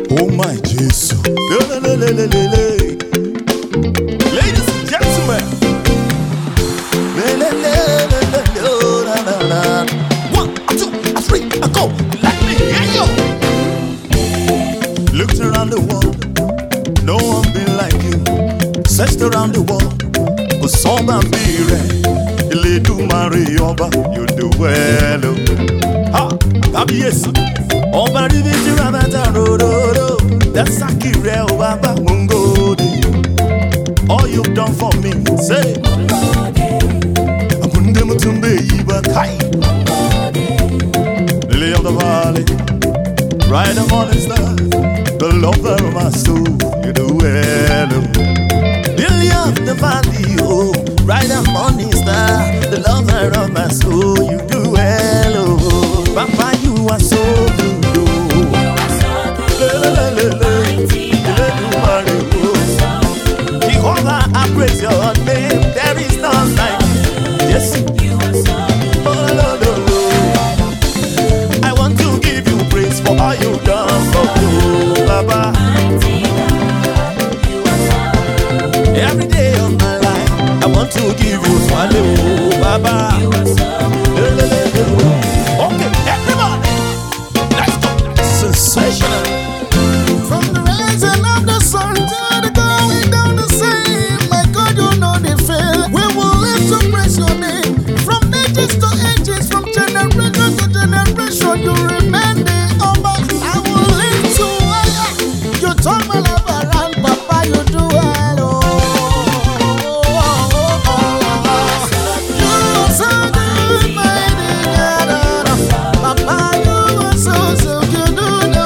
Oh my Jesus. Ladies and gentlemen. 1, 2, 3, go. Let me hear you. Looked around the world, no one been like you. Searched around the world, but someone be red. Elédùmarè ọba, you do well. Ha, kábíyèsí. Ọba ríbi tí rábàtà ròdòdò. Dasaki rẹ̀ ò bàbá ngòdì. All you've done for me, say. Akunde mutumbe yiba kai. Lily of the valley, bright and morning star, the lover of my soul, you do well. Lily of the valley, oh, bright and morning star, the lover of my soul, you do well. Oh, Papa, you are so good. Oh. Jehovah, I praise your name. There is none like you. Yes, you are so good. Oh, Lord, oh, Lord. I want to give you praise for all you've done for me, Baba. Every day of my life, I want to give you swallow, Baba. Okay, everybody, let's go. Sensational. From the rising of the sun to the going down the same, my God, you know the fail. We will live to praise your name. From ages to ages, from generation to generation, you remain the Oba. I will live to higher. You turn my life around, Papa, you do well. You are so good, mighty God. Papa, you are so good. You do no.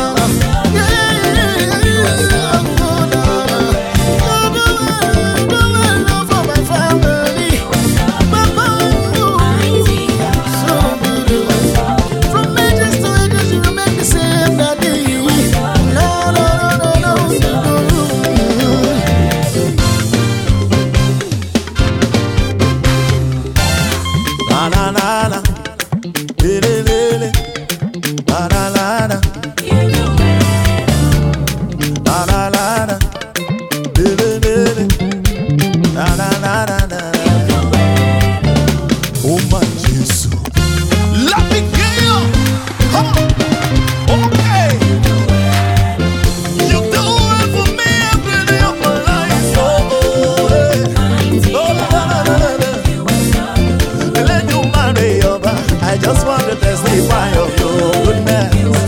Oh my Jesus. Let me get you. Come on. Okay. You do it for me every day of my life. Oh, hey. Elédùmarè ọba, I just want to testify of your goodness.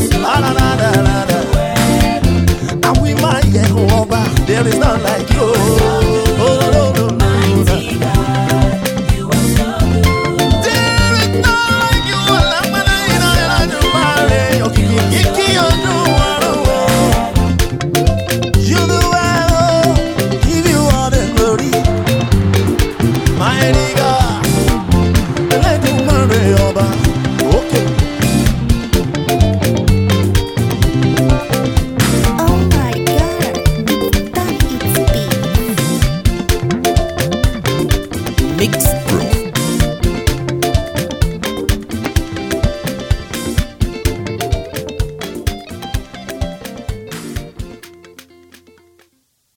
And we might get over. There is none like you. Mix